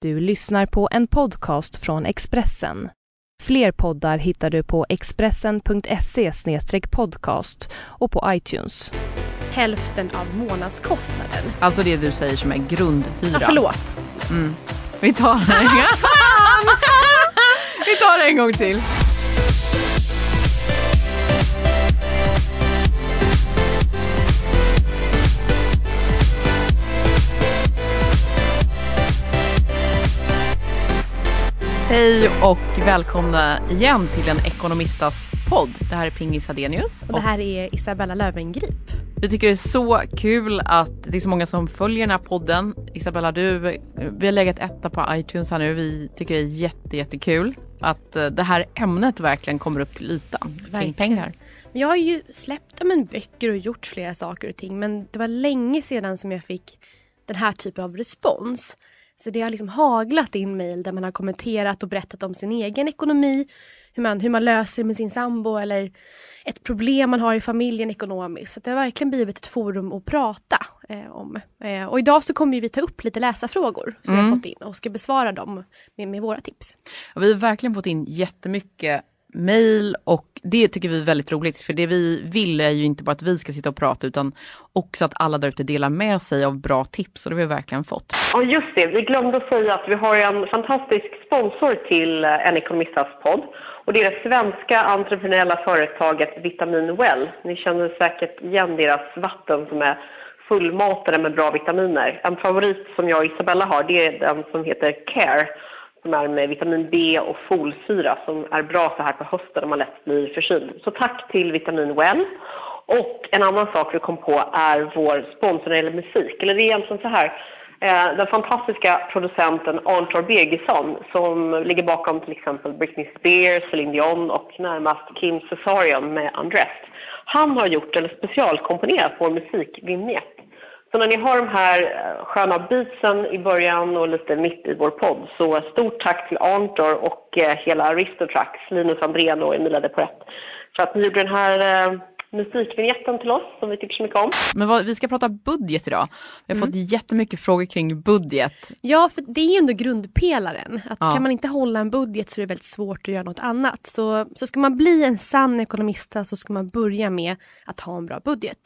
Du lyssnar på en podcast från Expressen. Fler poddar hittar du på expressen.se/podcast och på iTunes. Hälften av månadskostnaden. Alltså det du säger som är grundhyra. Ja, förlåt. Vi tar det en gång till. Hej och välkomna igen till en Ekonomistas podd. Det här är Pingis Hadenius. Och det här är Isabella Löwengrip. Vi tycker det är så kul att det är så många som följer den här podden. Isabella, vi har legat etta på iTunes här nu. Vi tycker det är jättekul att det här ämnet verkligen kommer upp till ytan. Kring pengar. Jag har ju släppt böcker och gjort flera saker och ting. Men det var länge sedan som jag fick den här typen av respons. Så det har liksom haglat in mejl där man har kommenterat och berättat om sin egen ekonomi. Hur man löser det med sin sambo eller ett problem man har i familjen ekonomiskt. Så det har verkligen blivit ett forum att prata om. Och idag så kommer vi ta upp lite läsarfrågor som vi har fått in och ska besvara dem med våra tips. Och vi har verkligen fått in jättemycket mejl och det tycker vi är väldigt roligt. För det vi vill är ju inte bara att vi ska sitta och prata utan också att alla där ute delar med sig av bra tips och det har vi verkligen fått. Ja just det, vi glömde att säga att vi har en fantastisk sponsor till en Ekonomistas podd. Och det är det svenska entreprenöriella företaget Vitamin Well. Ni känner säkert igen deras vatten som är fullmatade med bra vitaminer. En favorit som jag och Isabella har det är den som heter Care. Som är med vitamin B och folsyra som är bra så här på hösten när man lätt blir förkyld. Så tack till Vitamin Well. Och en annan sak vi kom på är vår sponsor när det gäller musik. Eller det är egentligen så här. Den fantastiska producenten Arntor Birgisson som ligger bakom till exempel Britney Spears, Celine Dion och närmast Kim Cesarion med Undressed. Han har gjort eller specialkomponerat vår musikvinjett. Så när ni har de här sköna beatsen i början och lite mitt i vår podd så stort tack till Arntor och hela Aristotrax, Linus Andrén och Emilia Deporett för att ni gjorde den här musikvinjetten till oss som vi tycker så mycket om. Men vi ska prata budget idag. Vi har fått jättemycket frågor kring budget. Ja, för det är ju ändå grundpelaren. Att kan man inte hålla en budget så är det väldigt svårt att göra något annat. Så ska man bli en sann ekonomista så ska man börja med att ha en bra budget.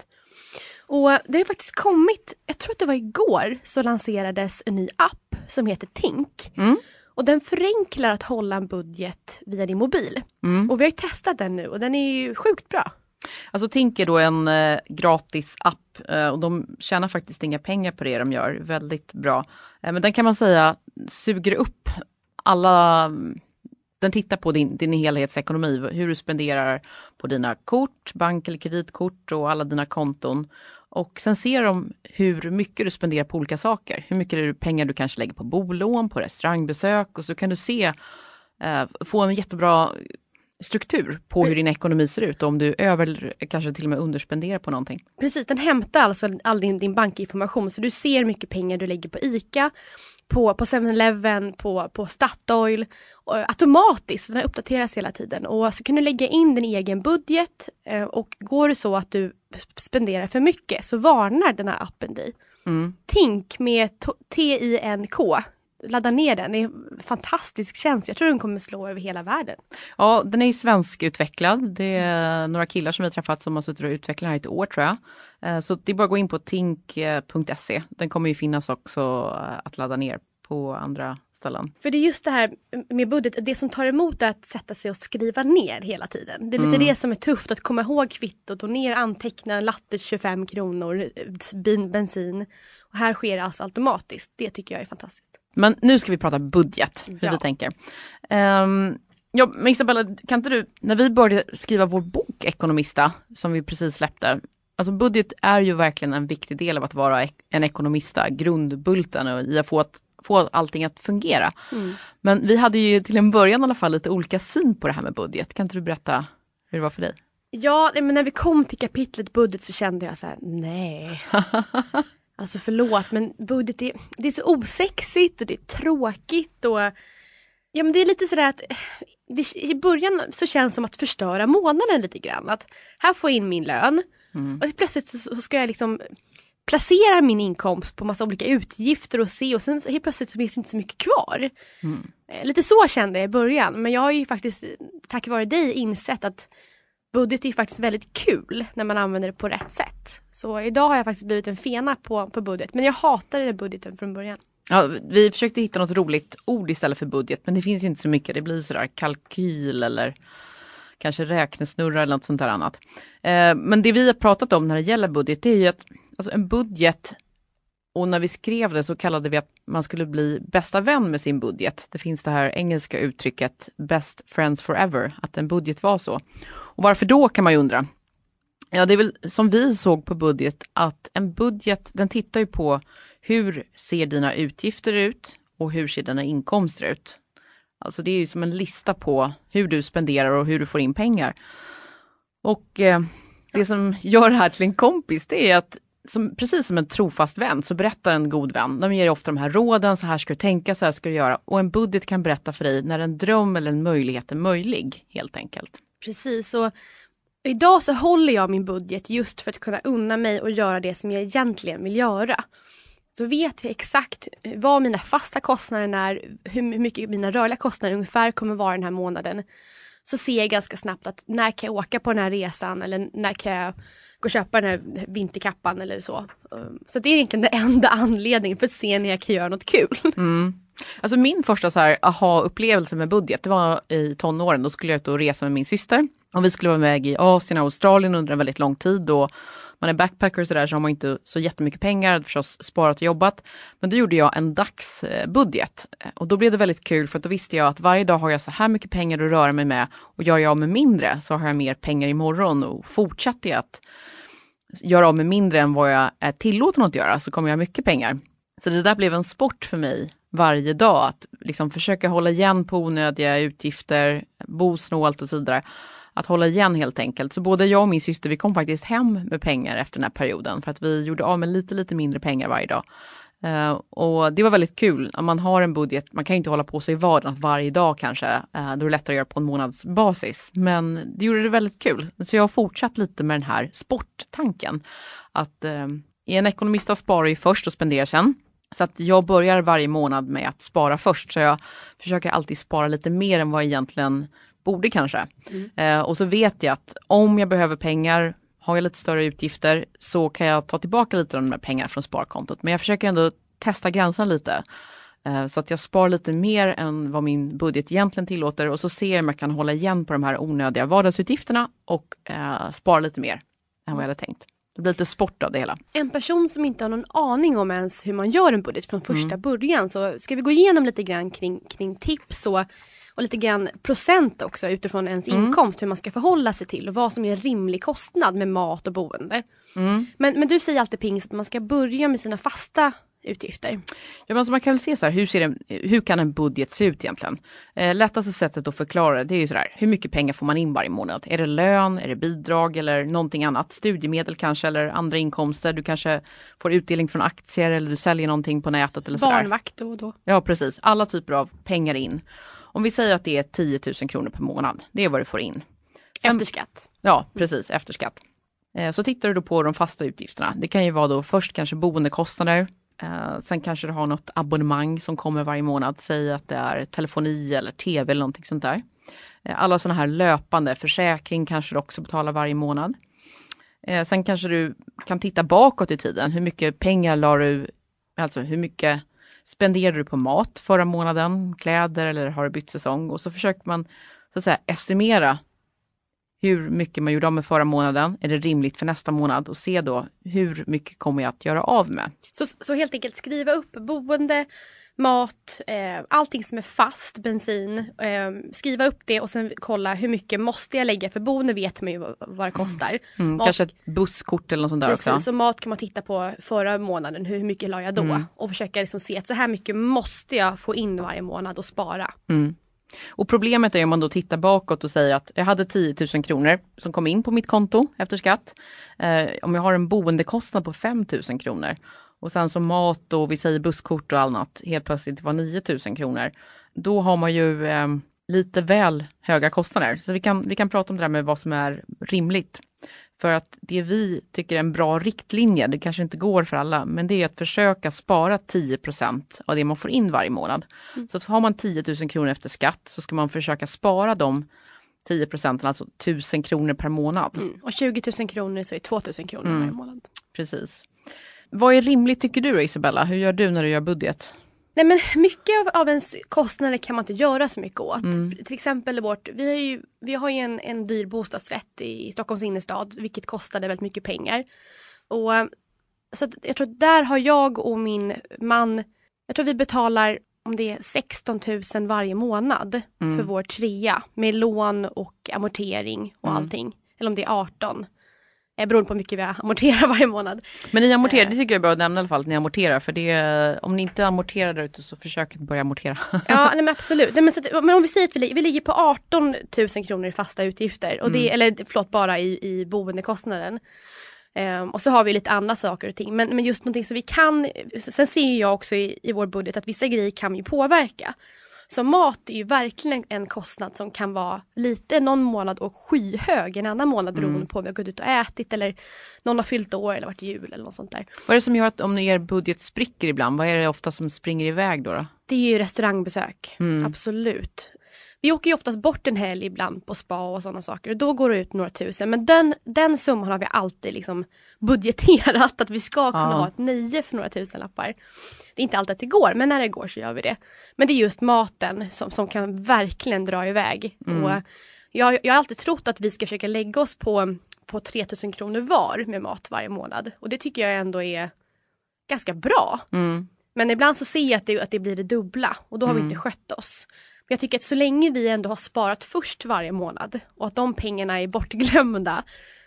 Och det har faktiskt kommit, jag tror att det var igår, så lanserades en ny app som heter Tink. Och den förenklar att hålla en budget via din mobil. Och vi har ju testat den nu och den är ju sjukt bra. Alltså Tink är då en gratis app och de tjänar faktiskt inga pengar på det de gör. Väldigt bra. Men den kan man säga suger upp alla... Den tittar på din helhetsekonomi, hur du spenderar på dina kort, bank- eller kreditkort och alla dina konton. Och sen ser de hur mycket du spenderar på olika saker. Hur mycket pengar du kanske lägger på bolån, på restaurangbesök. Och så kan du få en jättebra struktur på hur din ekonomi ser ut. Och om du kanske till och med underspenderar på någonting. Precis, den hämtar alltså all din bankinformation. Så du ser hur mycket pengar du lägger på ICA, på 7-Eleven, på Statoil. Automatiskt, den uppdateras hela tiden. Och så kan du lägga in din egen budget. Och går det så att du spenderar för mycket så varnar den här appen dig. Tink med T-I-N-K. Ladda ner den, det är en fantastisk tjänst. Jag tror den kommer slå över hela världen. Ja, den är svenskutvecklad. Det är några killar som vi har träffat som har suttit och utvecklat den här i ett år tror jag. Så det är bara att gå in på tink.se. Den kommer ju finnas också att ladda ner på andra ställen. För det är just det här med budget, det som tar emot är att sätta sig och skriva ner hela tiden. Det är lite det som är tufft, att komma ihåg kvittot och ner anteckna latte 25 kronor, bensin. Och här sker det alltså automatiskt. Det tycker jag är fantastiskt. Men nu ska vi prata budget, hur vi tänker. Men Isabella, kan inte du, när vi började skriva vår bok Ekonomista, som vi precis släppte, alltså budget är ju verkligen en viktig del av att vara en ekonomista, grundbulten och i att få allting att fungera. Men vi hade ju till en början i alla fall lite olika syn på det här med budget. Kan inte du berätta hur det var för dig? Ja, men när vi kom till kapitlet budget så kände jag så här, nej. Alltså förlåt, men budget det är så osexigt och det är tråkigt och ja, men det är lite sådär att i början så känns det som att förstöra månaden lite grann. Att här får jag in min lön och plötsligt så ska jag liksom placerar min inkomst på massa olika utgifter och se och sen helt plötsligt så finns det inte så mycket kvar. Lite så kände jag i början, men jag har ju faktiskt tack vare dig insett att budget är faktiskt väldigt kul när man använder det på rätt sätt. Så idag har jag faktiskt blivit en fena på budget, men jag hatade budgeten från början. Ja, vi försökte hitta något roligt ord istället för budget, men det finns ju inte så mycket. Det blir sådär kalkyl eller kanske räknesnurra eller något sånt där annat. Men det vi har pratat om när det gäller budget, det är ju att alltså en budget, och när vi skrev det så kallade vi att man skulle bli bästa vän med sin budget. Det finns det här engelska uttrycket best friends forever, att en budget var så. Och varför då, kan man ju undra. Ja, det är väl som vi såg på budget, att en budget, den tittar ju på hur ser dina utgifter ut och hur ser dina inkomster ut. Alltså det är ju som en lista på hur du spenderar och hur du får in pengar. Och det som gör det här till en kompis, det är att precis som en trofast vän så berättar en god vän. De ger ofta de här råden, så här ska du tänka, så här ska du göra. Och en budget kan berätta för dig när en dröm eller en möjlighet är möjlig, helt enkelt. Precis, och idag så håller jag min budget just för att kunna unna mig och göra det som jag egentligen vill göra. Så vet jag exakt vad mina fasta kostnader är, hur mycket mina rörliga kostnader ungefär kommer vara den här månaden. Så ser jag ganska snabbt att när kan jag åka på den här resan eller när kan jag gå och köpa den här vinterkappan eller så. Så det är egentligen den enda anledningen för att se när jag kan göra något kul. Alltså min första så här aha-upplevelse med budget, det var i tonåren. Då skulle jag ut och resa med min syster. Och vi skulle vara med i Asien och Australien under en väldigt lång tid. Och man är backpacker så där, så har man inte så jättemycket pengar, förstås sparat och jobbat. Men då gjorde jag en dagsbudget. Och då blev det väldigt kul, för att då visste jag att varje dag har jag så här mycket pengar att röra mig med. Och gör jag av med mindre så har jag mer pengar imorgon. Och fortsätter jag att göra av med mindre än vad jag är tillåten att göra, så kommer jag ha mycket pengar. Så det där blev en sport för mig varje dag. Att liksom försöka hålla igen på onödiga utgifter, bo snålt och så vidare. Att hålla igen helt enkelt. Så både jag och min syster, vi kom faktiskt hem med pengar efter den här perioden. För att vi gjorde av med lite mindre pengar varje dag. Och det var väldigt kul. Om man har en budget, man kan ju inte hålla på sig i vardagen varje dag kanske. Då är det lättare att göra på en månadsbasis. Men det gjorde det väldigt kul. Så jag har fortsatt lite med den här sporttanken. Att en ekonomista sparar ju först och spenderar sen. Så att jag börjar varje månad med att spara först. Så jag försöker alltid spara lite mer än vad jag egentligen borde kanske. Och så vet jag att om jag behöver pengar, har jag lite större utgifter, så kan jag ta tillbaka lite av de här pengarna från sparkontot. Men jag försöker ändå testa gränsen lite. Så att jag sparar lite mer än vad min budget egentligen tillåter. Och så ser jag om jag kan hålla igen på de här onödiga vardagsutgifterna och spara lite mer än vad jag hade tänkt. Det blir lite sport av det hela. En person som inte har någon aning om ens hur man gör en budget från första början, så ska vi gå igenom lite grann kring tips och lite grann procent också utifrån ens inkomst, hur man ska förhålla sig till och vad som är rimlig kostnad med mat och boende. Men du säger alltid Pings att man ska börja med sina fasta utgifter. Ja, men alltså man kan väl se så här, hur kan en budget se ut egentligen? Lättaste sättet att förklara det är ju så här, hur mycket pengar får man in varje månad? Är det lön, är det bidrag eller någonting annat? Studiemedel kanske eller andra inkomster. Du kanske får utdelning från aktier eller du säljer någonting på nätet eller sådär. Barnvakt då och då. Ja, precis. Alla typer av pengar in. Om vi säger att det är 10 000 kronor per månad, det är vad du får in. Efter skatt. Ja, precis, efter skatt. Så tittar du då på de fasta utgifterna. Det kan ju vara då först kanske boendekostnader. Sen kanske du har något abonnemang som kommer varje månad. Säg att det är telefoni eller tv eller någonting sånt där. Alla sådana här löpande, försäkring kanske du också betalar varje månad. Sen kanske du kan titta bakåt i tiden. Hur mycket pengar hur mycket spenderar du på mat förra månaden, kläder eller har du bytt säsong? Och så försöker man så att säga estimera hur mycket man gjorde av med förra månaden. Är det rimligt för nästa månad? Och se då hur mycket kommer jag att göra av med. Så helt enkelt skriva upp boende, mat, allting som är fast, bensin. Skriva upp det och sen kolla hur mycket måste jag lägga. För boende vet man ju vad det kostar. Kanske ett busskort eller något sånt där också. Precis, och mat kan man titta på förra månaden. Hur mycket la jag då? Och försöka liksom se att så här mycket måste jag få in varje månad och spara. Och problemet är om man då tittar bakåt och säger att jag hade 10 000 kronor som kom in på mitt konto efter skatt. Om jag har en boendekostnad på 5 000 kronor och sen som mat och vi säger busskort och annat helt plötsligt var 9 000 kronor. Då har man ju lite väl höga kostnader. Så vi kan prata om det där med vad som är rimligt. För att det vi tycker är en bra riktlinje, det kanske inte går för alla, men det är att försöka spara 10% av det man får in varje månad. Så att har man 10 000 kronor efter skatt så ska man försöka spara de 10%, alltså 1 000 kronor per månad. Och 20 000 kronor så är 2 000 kronor varje månad. Precis. Vad är rimligt tycker du, Isabella? Hur gör du när du gör budget? Nej, men mycket av ens kostnader kan man inte göra så mycket åt. Till exempel vi har ju en dyr bostadsrätt i Stockholms innerstad, vilket kostade väldigt mycket pengar. Och så att jag tror att där har jag och min man, jag tror vi betalar om det är 16 000 varje månad för vår trea med lån och amortering och allting. Eller om det är 18. Beroende på hur mycket vi amorterar varje månad. Men ni amorterar, det tycker jag är bra att nämna i alla fall att ni amorterar. För det, om ni inte amorterar där ute så försök att börja amortera. Ja, nej, men absolut. Nej, men om vi säger att vi ligger på 18 000 kronor i fasta utgifter. Och bara i boendekostnaden. Och så har vi lite andra saker och ting. Men just någonting som vi kan. Sen ser jag också i vår budget att vissa grejer kan vi påverka. Så mat är ju verkligen en kostnad som kan vara lite någon månad och skyhög en annan månad beroende på om vi har gått ut och ätit eller någon har fyllt år eller varit jul eller något sånt där. Vad är det som gör att om er budget spricker ibland, vad är det ofta som springer iväg då? Det är ju restaurangbesök, absolut. Vi åker ju oftast bort en helg ibland på spa och sådana saker. Och då går det ut några tusen. Men den summan har vi alltid liksom budgeterat. Att vi ska kunna ha ett 9 för några tusenlappar. Det är inte alltid att det går, men när det går så gör vi det. Men det är just maten som kan verkligen dra iväg. Och jag har alltid trott att vi ska försöka lägga oss på 3 000 kronor var med mat varje månad. Och det tycker jag ändå är ganska bra. Men ibland så ser jag att det blir det dubbla. Och då har vi inte skött oss. Jag tycker att så länge vi ändå har sparat först varje månad och att de pengarna är bortglömda,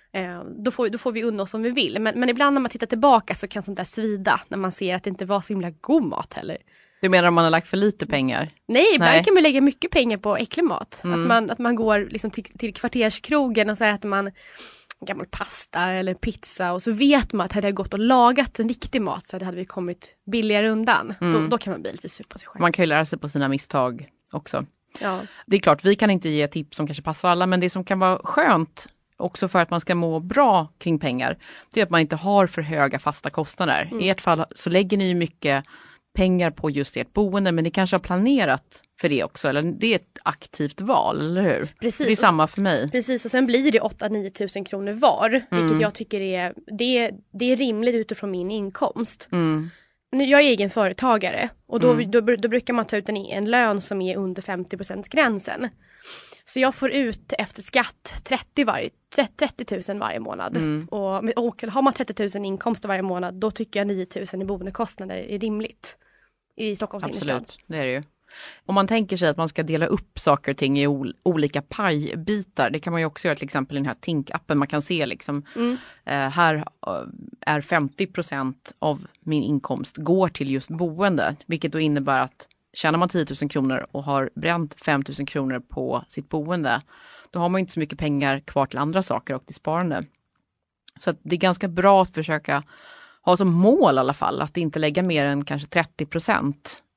då får vi unna oss som vi vill. Men ibland när man tittar tillbaka så kan sånt där svida när man ser att det inte var så himla god mat heller. Du menar om man har lagt för lite pengar? Nej, ibland kan man lägga mycket pengar på äcklig mat. Att man går liksom till kvarterskrogen och säger att man gammal pasta eller pizza och så vet man att hade jag gått och lagat en riktig mat så hade vi kommit billigare undan. Då kan man bli lite sur på sig själv. Man kan ju lära sig på sina misstag också. Ja. Det är klart, vi kan inte ge tips som kanske passar alla, men det som kan vara skönt också för att man ska må bra kring pengar, det är att man inte har för höga fasta kostnader. I ert fall så lägger ni ju mycket pengar på just ert boende, men ni kanske har planerat för det också, eller det är ett aktivt val, eller hur? Precis. Det är samma för mig. Precis, och sen blir det 8-9 000 kronor var, vilket jag tycker är rimligt utifrån min inkomst. Jag är egen företagare och då brukar man ta ut en lön som är under 50%-gränsen. Så jag får ut efter skatt 30 000 varje månad. Och har man 30 000 inkomster varje månad, då tycker jag 9 000 i boendekostnader är rimligt i Stockholms innerstad. Absolut, det är det ju. Om man tänker sig att man ska dela upp saker och ting i olika pajbitar, det kan man ju också göra till exempel i den här Tink-appen. Man kan se liksom, här är 50% av min inkomst går till just boende, vilket då innebär att tjänar man 10 000 kronor och har bränt 5 000 kronor på sitt boende, då har man inte så mycket pengar kvar till andra saker och till sparande. Så att det är ganska bra att försöka ha som mål i alla fall att inte lägga mer än kanske 30%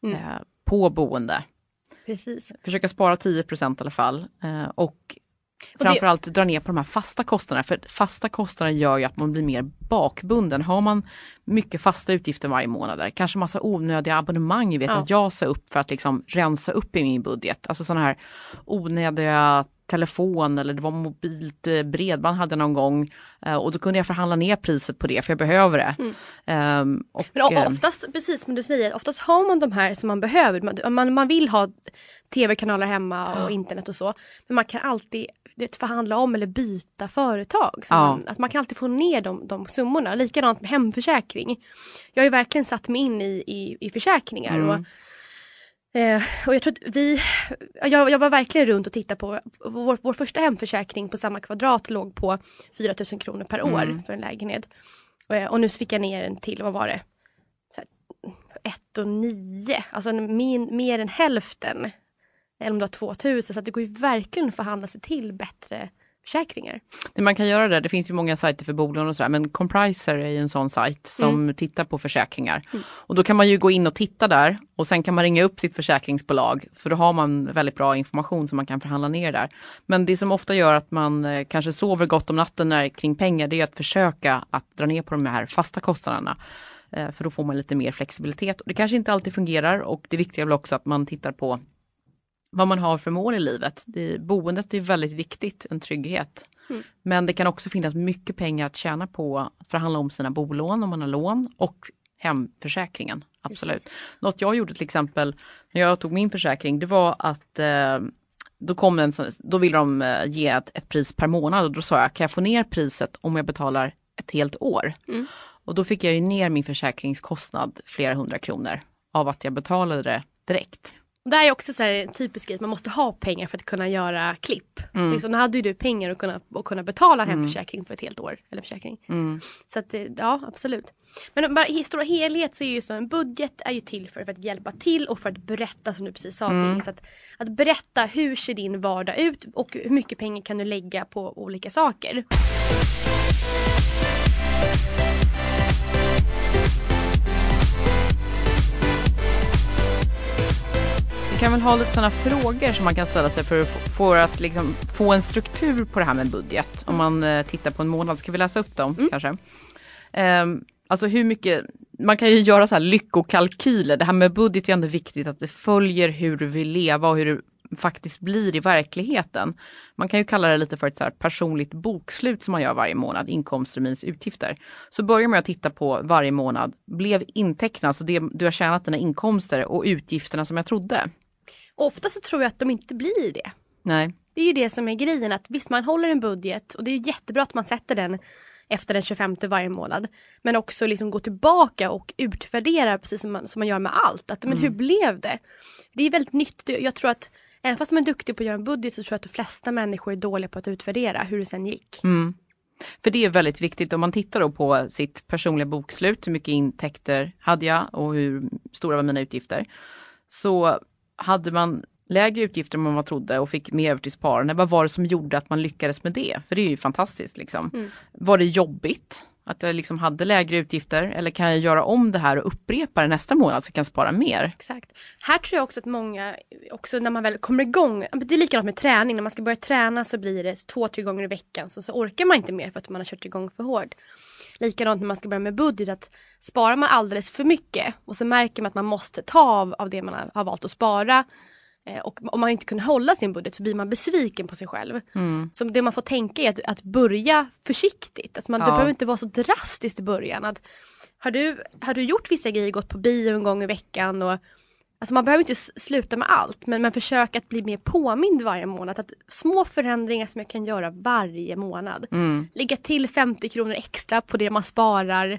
på boende. Precis. Försöka spara 10% i alla fall. Och framförallt dra ner på de här fasta kostnaderna. För fasta kostnader gör ju att man blir mer bakbunden. Har man mycket fasta utgifter varje månad där, kanske massa onödiga abonnemang. Jag vet att jag sa upp för att liksom rensa upp i min budget. Alltså sådana här onödiga telefon eller det var mobilt bredband hade någon gång och då kunde jag förhandla ner priset på det för jag behöver det. Men oftast, precis som du säger, oftast har man de här som man behöver. Man vill ha tv-kanaler hemma och internet och så, men man kan alltid förhandla om eller byta företag. Alltså man kan alltid få ner de summorna. Likadant med hemförsäkring. Jag har ju verkligen satt mig in i försäkringar och jag tror att jag var verkligen runt och tittade på vår första hemförsäkring på samma kvadrat låg på 4 000 kronor per år för en lägenhet. Och nu fick jag ner den till, vad var det? 1,9. Alltså mer än hälften. Eller om det var 2 000. Så att det går ju verkligen att förhandla sig till bättre försäkringar. Det man kan göra där, det finns ju många sajter för bolån och sådär, men Compriser är ju en sån sajt som tittar på försäkringar. Och då kan man ju gå in och titta där och sen kan man ringa upp sitt försäkringsbolag, för då har man väldigt bra information som man kan förhandla ner där. Men det som ofta gör att man kanske sover gott om natten kring pengar, det är att försöka att dra ner på de här fasta kostnaderna. För då får man lite mer flexibilitet. Och det kanske inte alltid fungerar, och det viktiga är väl också att man tittar på vad man har för mål i livet. Boendet är väldigt viktigt, en trygghet. Men det kan också finnas mycket pengar att tjäna på att förhandla om sina bolån om man har lån, och hemförsäkringen. Absolut. Precis. Något jag gjorde till exempel när jag tog min försäkring, det var att då ville de ge ett pris per månad, och då sa jag, kan jag få ner priset om jag betalar ett helt år? Och då fick jag ju ner min försäkringskostnad flera 100 kronor av att jag betalade det direkt. Det här är också så här typiskt att man måste ha pengar för att kunna göra klipp. Liksom, då hade ju du pengar att kunna betala en hemförsäkring för ett helt år. Eller försäkring. Så att, ja, absolut. Men bara i stora helhet så är ju så, en budget är ju till för att hjälpa till och för att berätta, som du precis sa. Så att berätta, hur ser din vardag ut och hur mycket pengar kan du lägga på olika saker. Vi kan väl ha lite sådana frågor som man kan ställa sig för att liksom få en struktur på det här med budget. Om man tittar på en månad, ska vi läsa upp dem kanske? Alltså hur mycket, man kan ju göra så här lyckokalkyler. Det här med budget är ändå viktigt, att det följer hur du vill leva och hur det faktiskt blir i verkligheten. Man kan ju kalla det lite för ett så här personligt bokslut som man gör varje månad, inkomster minus utgifter. Så börjar man att titta på varje månad, blev intäkterna, alltså det du har tjänat, dina inkomster, och utgifterna som jag trodde. Ofta så tror jag att de inte blir det. Nej. Det är ju det som är grejen, att visst, man håller en budget och det är jättebra att man sätter den efter den 25 varje månad. Men också liksom gå tillbaka och utvärdera, precis som man gör med allt. Att, men hur blev det? Det är väldigt nyttigt. Jag tror att även fast man är duktig på att göra en budget, så tror jag att de flesta människor är dåliga på att utvärdera hur det sen gick. För det är väldigt viktigt om man tittar då på sitt personliga bokslut, hur mycket intäkter hade jag och hur stora var mina utgifter. Så hade man lägre utgifter än man trodde och fick mer över till sparande, vad var det som gjorde att man lyckades med det? För det är ju fantastiskt liksom. Var det jobbigt att jag liksom hade lägre utgifter, eller kan jag göra om det här och upprepa det nästa månad så jag kan spara mer? Exakt. Här tror jag också att många, också när man väl kommer igång, det är likadant med träning, när man ska börja träna så blir det 2-3 gånger i veckan, så orkar man inte mer för att man har kört igång för hårt. Likadant när man ska börja med budget, att sparar man alldeles för mycket och så märker man att man måste ta av det man har valt att spara, och om man inte kunde hålla sin budget så blir man besviken på sig själv. Så det man får tänka är att börja försiktigt. Alltså det behöver inte vara så drastiskt i början. Att, har du gjort vissa grejer, gått på bio en gång i veckan, och alltså man behöver inte sluta med allt, men försök att bli mer påmind varje månad. Att små förändringar som jag kan göra varje månad. Lägga till 50 kronor extra på det man sparar.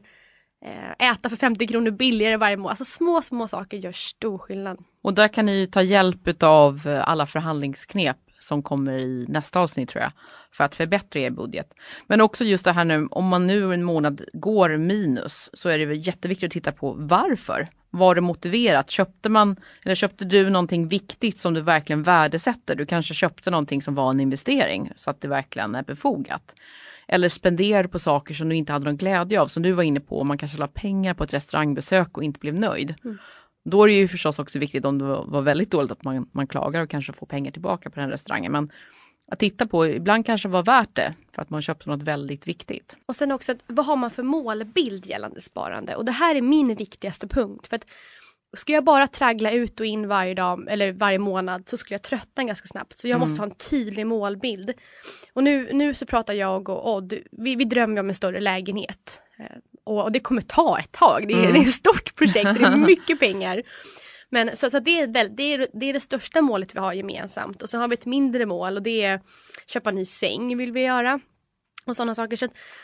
Äta för 50 kronor billigare varje månad. Alltså små saker gör stor skillnad. Och där kan ni ju ta hjälp av alla förhandlingsknep som kommer i nästa avsnitt, tror jag, för att förbättra er budget. Men också just det här nu, om man nu en månad går minus, så är det väl jätteviktigt att titta på varför. Var det motiverat? Köpte du någonting viktigt som du verkligen värdesätter? Du kanske köpte någonting som var en investering, så att det verkligen är befogat. Eller spenderade på saker som du inte hade någon glädje av, som du var inne på. Man kanske la pengar på ett restaurangbesök och inte blev nöjd. Då är det ju förstås också viktigt, om det var väldigt dåligt, att man klagar och kanske får pengar tillbaka på den restaurangen. Men att titta på, ibland kanske var värt det för att man köpte något väldigt viktigt. Och sen också, vad har man för målbild gällande sparande? Och det här är min viktigaste punkt. För att skulle jag bara traggla ut och in varje dag eller varje månad, så skulle jag tröttna ganska snabbt. Så jag måste ha en tydlig målbild. Och nu så pratar jag och Odd, vi drömmer om en större lägenhet. Och det kommer ta ett tag. Det är ett stort projekt, det är mycket pengar. Men så det är det största målet vi har gemensamt. Och så har vi ett mindre mål, och det är köpa en ny säng vill vi göra. Och sådana saker.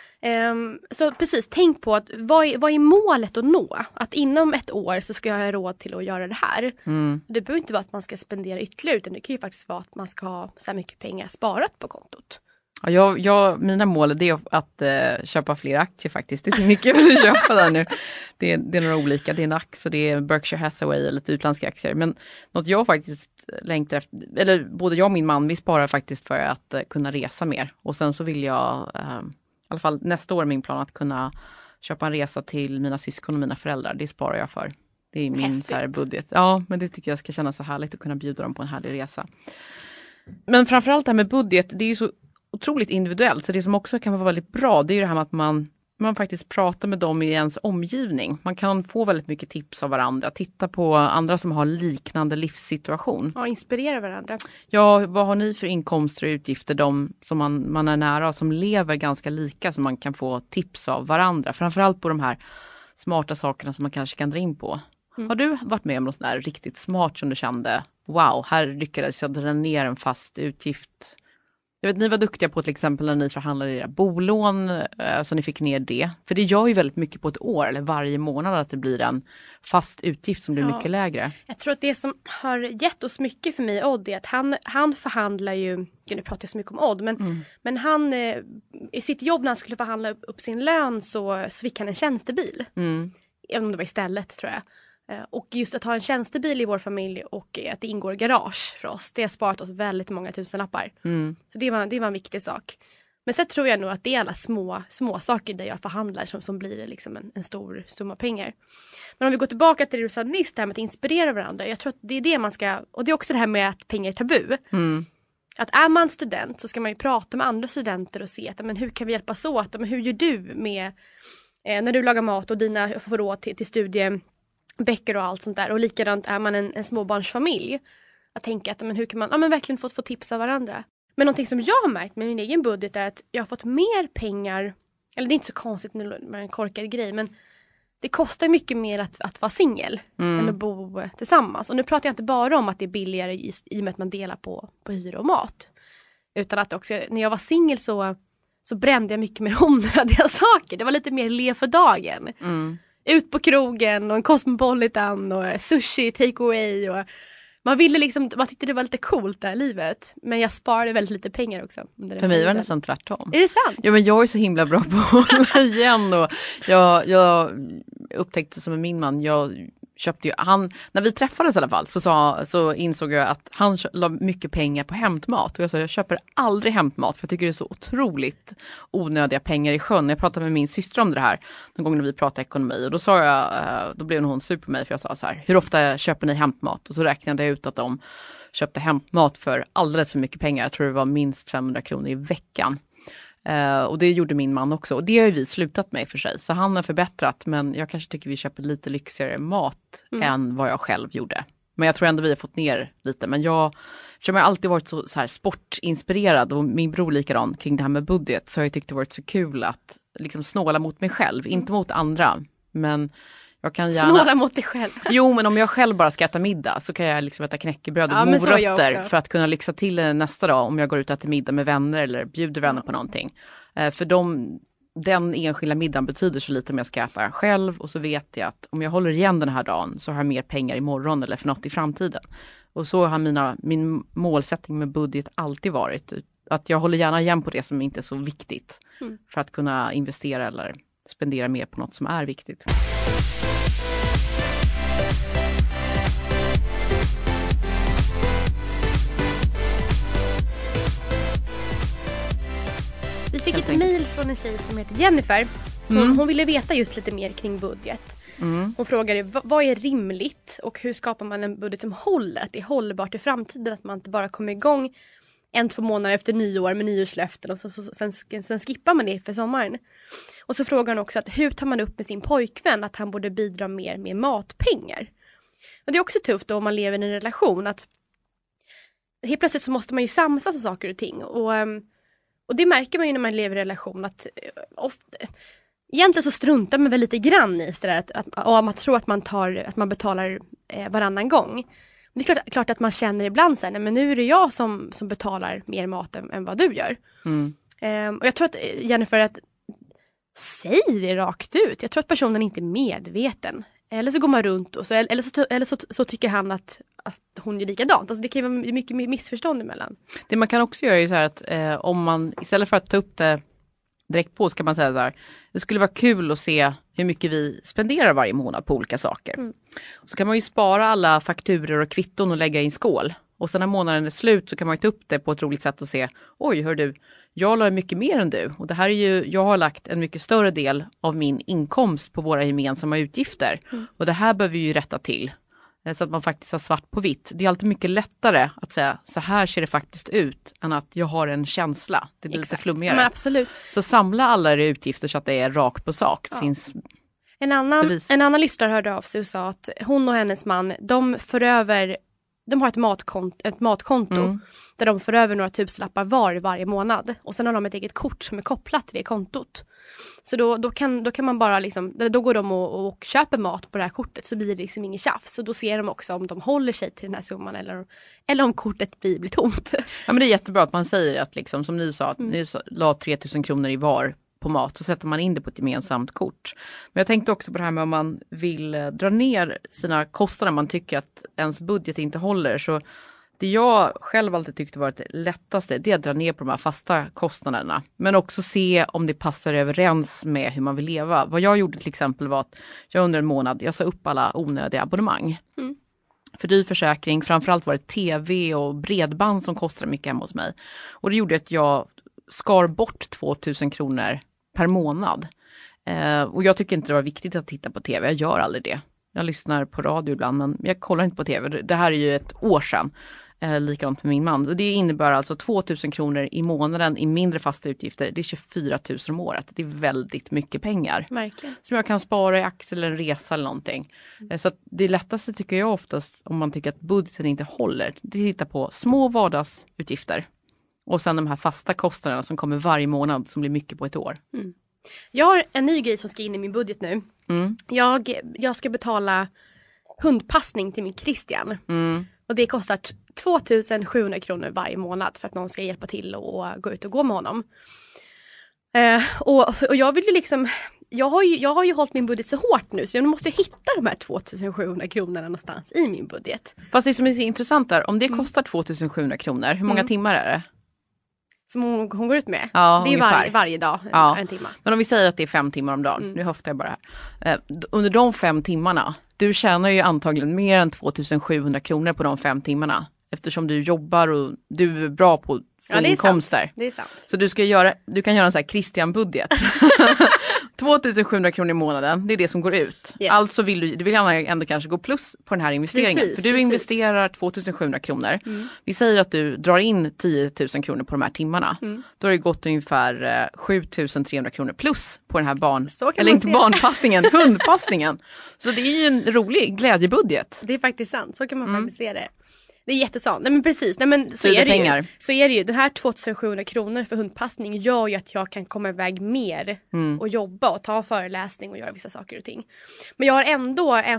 Så precis, tänk på att vad är målet att nå? Att inom ett år så ska jag ha råd till att göra det här. Det behöver inte vara att man ska spendera ytterligare, utan det kan ju faktiskt vara att man ska ha så här mycket pengar sparat på kontot. Ja, mina mål det är att köpa fler aktier faktiskt. Det är så mycket jag vill köpa där nu. Det är några olika. Det är Nax och det är Berkshire Hathaway och lite utländska aktier. Men något jag faktiskt längtar efter, eller både jag och min man, vi sparar faktiskt för att kunna resa mer. Och sen så vill jag, i alla fall nästa år min plan att kunna köpa en resa till mina syskon och mina föräldrar. Det sparar jag för. Det är min så här budget. Ja, men det tycker jag ska kännas så härligt att kunna bjuda dem på en härlig resa. Men framförallt det här med budget, det är ju så otroligt individuellt. Så det som också kan vara väldigt bra, det är ju det här med att man faktiskt pratar med dem i ens omgivning. Man kan få väldigt mycket tips av varandra. Titta på andra som har liknande livssituation. Ja, inspirera varandra. Ja, vad har ni för inkomster och utgifter? De som man är nära och som lever ganska lika, så man kan få tips av varandra. Framförallt på de här smarta sakerna som man kanske kan dra in på. Har du varit med om något sånt där riktigt smart som du kände, wow, här lyckades jag dra ner en fast utgift? Jag vet, ni var duktiga på till exempel när ni förhandlade era bolån, så ni fick ner det. För det gör ju väldigt mycket på ett år eller varje månad att det blir en fast utgift som blir mycket lägre. Jag tror att det som har gett oss mycket för mig och Odd är att han förhandlar ju, nu pratar jag så mycket om Odd, men han i sitt jobb när han skulle förhandla upp sin lön så fick han en tjänstebil. Även om det var istället tror jag. Och just att ha en tjänstebil i vår familj och att det ingår garage för oss, det har sparat oss väldigt många tusenlappar. Så det var en viktig sak. Men sen tror jag nog att det är alla små saker där jag förhandlar som blir liksom en stor summa pengar. Men om vi går tillbaka till det du sa nyss, det här med att inspirera varandra. Jag tror att det är det man ska, och det är också det här med att pengar är tabu. Att är man student så ska man ju prata med andra studenter och se att, men hur kan vi hjälpas åt? Men hur gör du med när du lagar mat och dina får råd till studieböcker och allt sånt där. Och likadant är man en småbarnsfamilj. Att tänka att men hur kan man verkligen få tips av varandra. Men någonting som jag har märkt med min egen budget är att jag har fått mer pengar. Eller det är inte så konstigt nu med en korkad grej. Men det kostar mycket mer att vara singel än att bo tillsammans. Och nu pratar jag inte bara om att det är billigare i och med att man delar på hyra och mat. Utan att också när jag var singel så brände jag mycket mer onödiga saker. Det var lite mer le för dagen. Ut på krogen och en Cosmopolitan och sushi, takeaway och man tyckte det var lite coolt det här livet. Men jag sparade väldigt lite pengar också. För mig var det nästan tvärtom. Är det sant? Ja, men jag är så himla bra på att hålla igen. Och jag upptäckte som min man, jag köpte ju, när vi träffades i alla fall så insåg jag att han la mycket pengar på hämtmat. Och jag sa, jag köper aldrig hämtmat för jag tycker det är så otroligt onödiga pengar i sjön. Jag pratade med min syster om det här någon gång när vi pratade ekonomi. Och då sa jag, då blev hon sur på mig för jag sa så här, hur ofta köper ni hämtmat? Och så räknade jag ut att de köpte hämtmat för alldeles för mycket pengar. Jag tror det var minst 500 kronor i veckan. Och det gjorde min man också. Och det har ju vi slutat med för sig. Så han har förbättrat. Men jag kanske tycker vi köper lite lyxigare mat än vad jag själv gjorde. Men jag tror ändå vi har fått ner lite. Men eftersom jag alltid varit så här sportinspirerad och min bror likadan kring det här med budget, så har jag tyckt det varit så kul att liksom snåla mot mig själv. Inte mot andra. Men jag kan gärna... Snåla mot dig själv. Jo, men om jag själv bara ska äta middag så kan jag liksom äta knäckebröd och morötter för att kunna lyxa till nästa dag om jag går ut och äter middag med vänner eller bjuder vänner på någonting. För den enskilda middagen betyder så lite om jag ska äta själv, och så vet jag att om jag håller igen den här dagen så har jag mer pengar imorgon eller för något i framtiden. Och så har min målsättning med budget alltid varit att jag håller gärna igen på det som inte är så viktigt för att kunna investera eller spendera mer på något som är viktigt. Vi fick ett mejl från en tjej som heter Jennifer. Hon ville veta just lite mer kring budget. Hon frågade vad är rimligt och hur skapar man en budget som håller? Att det är hållbart i framtiden, att man inte bara kommer igång 1-2 månader efter nyår med nyårslöften och sen skippar man det för sommaren. Och så frågar hon också att hur tar man upp med sin pojkvän att han borde bidra mer med matpengar? Och det är också tufft då om man lever i en relation att helt plötsligt så måste man ju samsas om saker och ting. Och det märker man ju när man lever i en relation att ofta, egentligen så struntar man väl lite grann i så där att man tror att man betalar varannan gång. Det är klart att man känner ibland så här, nej, men nu är det jag som betalar mer mat än vad du gör. Och jag tror att Jennifer, att säg det rakt ut. Jag tror att personen inte är medveten. Eller så går man runt och så tycker han att att hon gör likadant. Alltså det kan ju vara mycket missförstånd emellan. Det man kan också göra är så här att om man istället för att ta upp det direkt på så kan man säga så här, det skulle vara kul att se hur mycket vi spenderar varje månad på olika saker. Så kan man ju spara alla fakturor och kvitton och lägga i en skål. Och sen när månaden är slut så kan man ju ta upp det på ett roligt sätt och se, oj hör du, jag la mycket mer än du. Och det här är ju, jag har lagt en mycket större del av min inkomst på våra gemensamma utgifter. Och det här behöver vi ju rätta till. Så att man faktiskt har svart på vitt. Det är alltid mycket lättare att säga, så här ser det faktiskt ut, än att jag har en känsla. Det blir lite flummigare. Men absolut. Så samla alla era utgifter så att det är rakt på sak. Det finns en annan lyssnare hörde av sig och sa att hon och hennes man, de har ett matkonto där de för över några tusenlappar varje månad. Och sen har de ett eget kort som är kopplat till det kontot. Så då kan man bara liksom, då går de och köper mat på det här kortet, så blir det liksom ingen tjafs. Så då ser de också om de håller sig till den här summan eller om kortet blir tomt. Ja, men det är jättebra att man säger att liksom, som ni sa, att ni la 3 000 kronor i var på mat, så sätter man in det på ett gemensamt kort. Men jag tänkte också på det här med om man vill dra ner sina kostnader, man tycker att ens budget inte håller. Så det jag själv alltid tyckte var det lättaste, det är att dra ner på de här fasta kostnaderna. Men också se om det passar överens med hur man vill leva. Vad jag gjorde till exempel var att jag under en månad, jag sa upp alla onödiga abonnemang. För dyr försäkring, framförallt var det tv och bredband som kostade mycket hemma hos mig. Och det gjorde att jag skar bort 2 000 kronor per månad. Och jag tycker inte det var viktigt att titta på tv, jag gör aldrig det. Jag lyssnar på radio ibland, men jag kollar inte på tv. Det här är ju ett år sedan. Likadant med min man. Och det innebär alltså 2 000 kronor i månaden i mindre fasta utgifter. Det är 24 000 om året. Det är väldigt mycket pengar. Verkligen. Som jag kan spara i aktier eller en resa eller någonting. Så att det lättaste tycker jag oftast, om man tycker att budgeten inte håller, det är att titta på små vardagsutgifter. Och sen de här fasta kostnaderna som kommer varje månad som blir mycket på ett år. Jag har en ny grej som ska in i min budget nu. Jag ska betala hundpassning till min Christian. Och det kostar 2 700 kronor varje månad för att någon ska hjälpa till och gå ut och gå med honom. Och jag vill ju liksom, jag har ju hållit min budget så hårt nu, så jag måste hitta de här 2 700 kronorna någonstans i min budget. Fast det som är så intressant där, om det kostar 2 700 kronor, hur många timmar är det? Som hon går ut med. Ja, det är varje dag en timme. Men om vi säger att det är 5 timmar om dagen, nu höftar jag bara här. Under de 5 timmarna, du tjänar ju antagligen mer än 2 700 kronor på de 5 timmarna. Eftersom du jobbar och du är bra på inkomster. Det är sant. Så du kan göra en sån här Christian-budget. 2 700 kronor i månaden, det är det som går ut. Yes. Alltså du vill gärna ändå kanske gå plus på den här investeringen. Precis, för du investerar 2 700 kronor. Vi säger att du drar in 10 000 kronor på de här timmarna. Då har det gått ungefär 7 300 kronor plus på den här barnpassningen, hundpassningen. Så det är ju en rolig glädjebudget. Det är faktiskt sant, så kan man faktiskt se det. Det är jättesant. Nej men precis. Nej, men så är det ju. Den här 2 700 kronor för hundpassning gör ju att jag kan komma iväg mer och jobba och ta föreläsning och göra vissa saker och ting. Men jag har ändå, även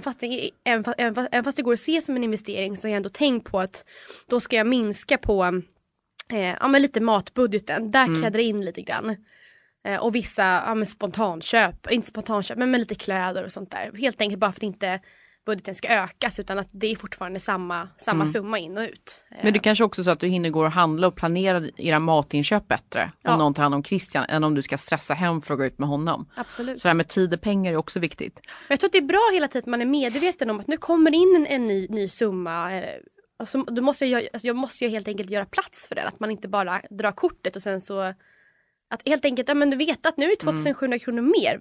fast det går att se som en investering, så har jag ändå tänkt på att då ska jag minska på men lite matbudgeten. Där kan jag dra in lite grann. Och vissa spontanköp, inte spontanköp men lite kläder och sånt där. Helt enkelt bara för att inte budgeten ska ökas, utan att det är fortfarande samma summa in och ut. Men det kanske också så att du hinner gå och handla och planera era matinköp bättre om någon tar hand om Christian, än om du ska stressa hem för att gå ut med honom. Absolut. Så det här med tid och pengar är också viktigt. Jag tror att det är bra hela tiden att man är medveten om att nu kommer in en ny summa. Alltså, då måste jag måste helt enkelt göra plats för det. Att man inte bara drar kortet och sen så... Att helt enkelt, men du vet att nu är 2700 kronor mer.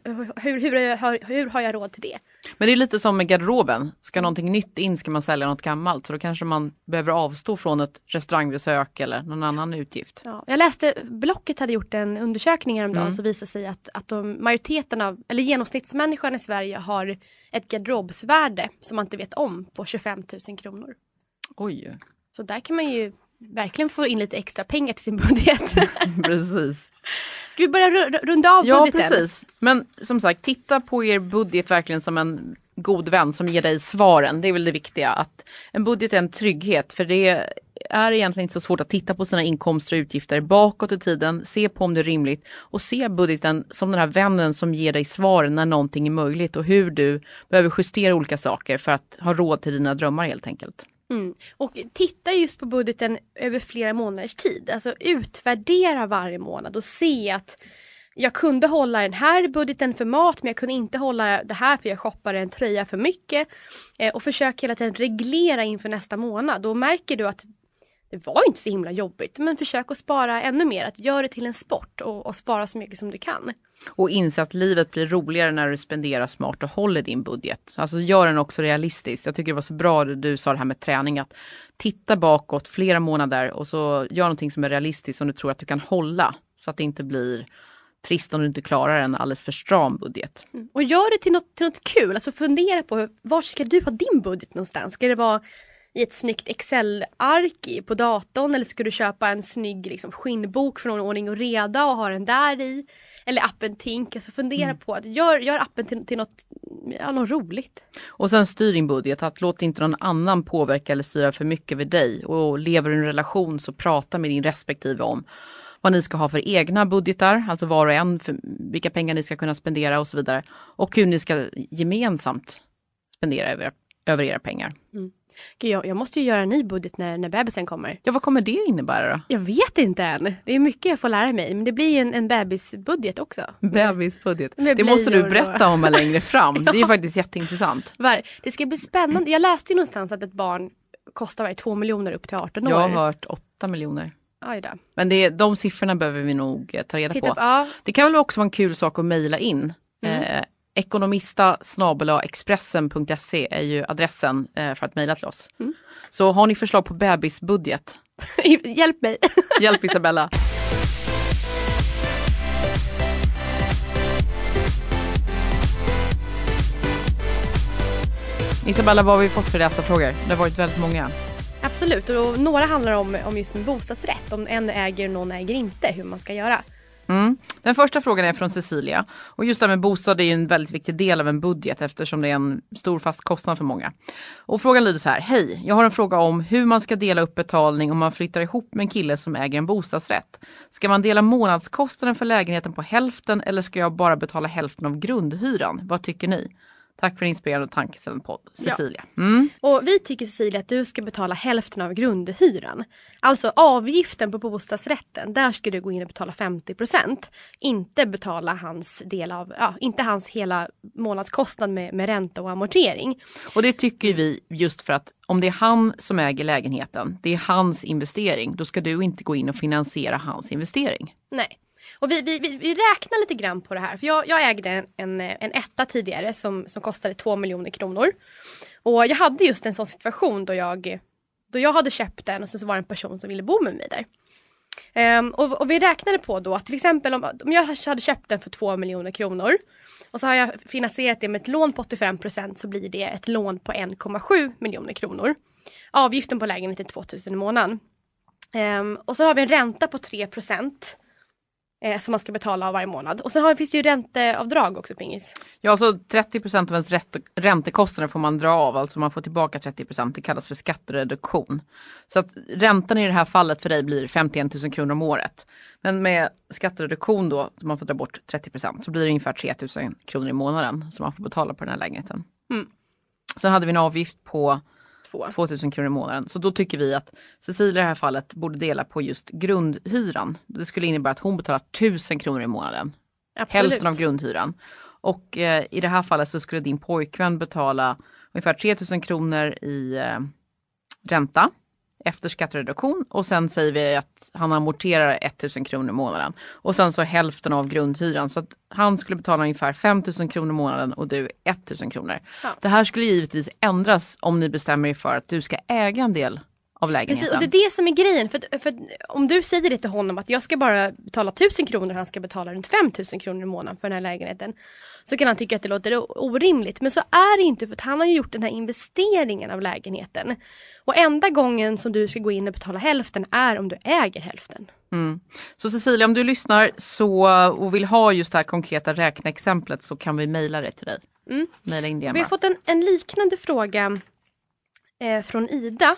Hur har jag råd till det? Men det är lite som med garderoben. Ska någonting nytt in, ska man sälja något gammalt. Så då kanske man behöver avstå från ett restaurangbesök eller någon annan utgift. Ja, jag läste, Blocket hade gjort en undersökning häromdagen som visade sig att majoriteten av, eller genomsnittsmänniskan i Sverige har ett garderobsvärde som man inte vet om på 25 000 kronor. Oj. Så där kan man ju verkligen få in lite extra pengar till sin budget. Precis. Ska vi börja runda av budgeten? Ja, precis. Men som sagt, titta på er budget verkligen som en god vän som ger dig svaren. Det är väl det viktiga. Att en budget är en trygghet. För det är egentligen inte så svårt att titta på sina inkomster och utgifter bakåt i tiden. Se på om det är rimligt. Och se budgeten som den här vännen som ger dig svaren när någonting är möjligt. Och hur du behöver justera olika saker för att ha råd till dina drömmar helt enkelt. Och titta just på budgeten över flera månaders tid. Alltså utvärdera varje månad och se att jag kunde hålla den här budgeten för mat men jag kunde inte hålla det här för jag shoppade en tröja för mycket. Och försök hela tiden reglera inför nästa månad. Då märker du att det var inte så himla jobbigt, men försök att spara ännu mer. Att göra det till en sport och spara så mycket som du kan. Och inse att livet blir roligare när du spenderar smart och håller din budget. Alltså gör den också realistisk. Jag tycker det var så bra du sa det här med träning. Att titta bakåt flera månader och så gör någonting som är realistiskt som du tror att du kan hålla. Så att det inte blir trist om du inte klarar en alldeles för stram budget. Och gör det till något kul. Alltså fundera på var ska du ha din budget någonstans? Ska det vara i ett snyggt Excel-ark på datorn eller ska du köpa en snygg liksom, skinnbok från ordning och reda och ha den där i? Eller appen Tink. Alltså fundera på att gör appen till något roligt. Och sen styr din budget. Att låt inte någon annan påverka eller styra för mycket vid dig. Och lever du i en relation så prata med din respektive om vad ni ska ha för egna budgetar. Alltså var och en, för vilka pengar ni ska kunna spendera och så vidare. Och hur ni ska gemensamt spendera över era pengar. Jag måste ju göra en ny budget när bebisen kommer. Ja, vad kommer det innebära då? Jag vet inte än. Det är mycket jag får lära mig. Men det blir ju en bebisbudget också. Bebisbudget. Det måste du berätta om längre fram. Det är faktiskt jätteintressant. Det ska bli spännande. Jag läste ju någonstans att ett barn kostar 2 miljoner upp till 18 år. Jag har hört 8 miljoner. Men de siffrorna behöver vi nog ta reda på. Ja. Det kan väl också vara en kul sak att mejla in. Ekonomista@expressen.se är ju adressen för att mejla till oss. Så har ni förslag på bebisbudget? Hjälp mig. Hjälp Isabella. Isabella, vad har vi fått för dessa frågor? Det har varit väldigt många. Absolut, och några handlar om just med bostadsrätt. Om en äger och någon äger inte, hur man ska göra. Den första frågan är från Cecilia. Och just det här med bostad är ju en väldigt viktig del av en budget eftersom det är en stor fast kostnad för många. Och frågan lyder så här: hej, jag har en fråga om hur man ska dela upp betalning om man flyttar ihop med en kille som äger en bostadsrätt. Ska man dela månadskostnaden för lägenheten på hälften eller ska jag bara betala hälften av grundhyran? Vad tycker ni? Tack för inspirerande och tankeställande podd, Cecilia. Och vi tycker, Cecilia, att du ska betala hälften av grundhyran. Alltså avgiften på bostadsrätten, där ska du gå in och betala 50%. Inte betala hans del av, inte hans hela månadskostnad med ränta och amortering. Och det tycker vi just för att om det är han som äger lägenheten, det är hans investering, då ska du inte gå in och finansiera hans investering. Nej. Och vi räknar lite grann på det här. För jag ägde en etta tidigare som kostade 2 miljoner kronor. Och jag hade just en sån situation då jag hade köpt den och så var det en person som ville bo med mig där. Och vi räknade på då att till exempel om jag hade köpt den för 2 miljoner kronor och så har jag finansierat det med ett lån på 85% så blir det ett lån på 1,7 miljoner kronor. Avgiften på lägenheten är 2 000 i månaden. Och så har vi en ränta på 3%. Som man ska betala av varje månad. Och sen finns det ju ränteavdrag också, Pingis. Ja, så 30% av ens räntekostnader får man dra av. Alltså man får tillbaka 30%. Det kallas för skattereduktion. Så att räntan i det här fallet för dig blir 51 000 kronor om året. Men med skattereduktion då, som man får dra bort 30%, så blir det ungefär 3 000 kronor i månaden som man får betala på den här lägenheten. Sen hade vi en avgift på 2 000 kronor i månaden. Så då tycker vi att Cecilia i det här fallet borde dela på just grundhyran. Det skulle innebära att hon betalar 1 000 kronor i månaden. Absolut. Hälften av grundhyran. Och i det här fallet så skulle din pojkvän betala ungefär 3 000 kronor i ränta efter skattereduktion. Och sen säger vi att han amorterar 1 000 kronor i månaden. Och sen så hälften av grundhyran. Så att han skulle betala ungefär 5 000 kronor i månaden och du 1 000 kronor. Ja. Det här skulle givetvis ändras om ni bestämmer er för att du ska äga en del av lägenheten. Precis, och det är det som är grejen. För om du säger det till honom att jag ska bara betala 1 000 kronor och han ska betala runt 5 000 kronor i månaden för den här lägenheten. Så kan han tycka att det låter orimligt. Men så är det inte, för att han har gjort den här investeringen av lägenheten. Och enda gången som du ska gå in och betala hälften är om du äger hälften. Så Cecilia, om du lyssnar och vill ha just det här konkreta räkneexemplet så kan vi mejla det till dig. Mejla in det. Vi har fått en liknande fråga från Ida.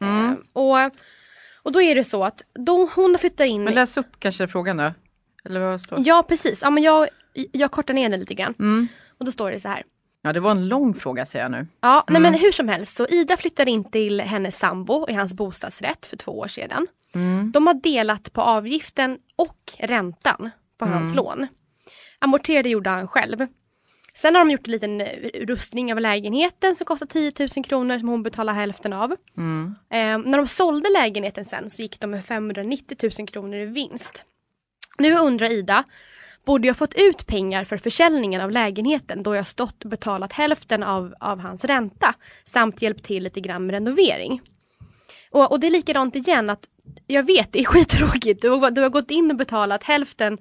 Och då är det så att hon har flyttat in... Men läs upp kanske frågan då. Eller vad står? Ja, precis. Ja, men jag kortar ner den lite grann. Och då står det så här. Ja, det var en lång fråga säger jag nu. Ja, nej men hur som helst. Så Ida flyttade in till hennes sambo i hans bostadsrätt för 2 år sedan. De har delat på avgiften och räntan på hans lån. Amorterade gjorde han själv. Sen har de gjort en liten rustning av lägenheten som kostar 10 000 kronor som hon betalar hälften av. När de sålde lägenheten sen så gick de med 590 000 kronor i vinst. Nu undrar Ida, borde jag fått ut pengar för försäljningen av lägenheten då jag stått och betalat hälften av hans ränta samt hjälpt till lite grann med renovering? Och det är likadant igen att jag vet det är skittråkigt. Du har gått in och betalat hälften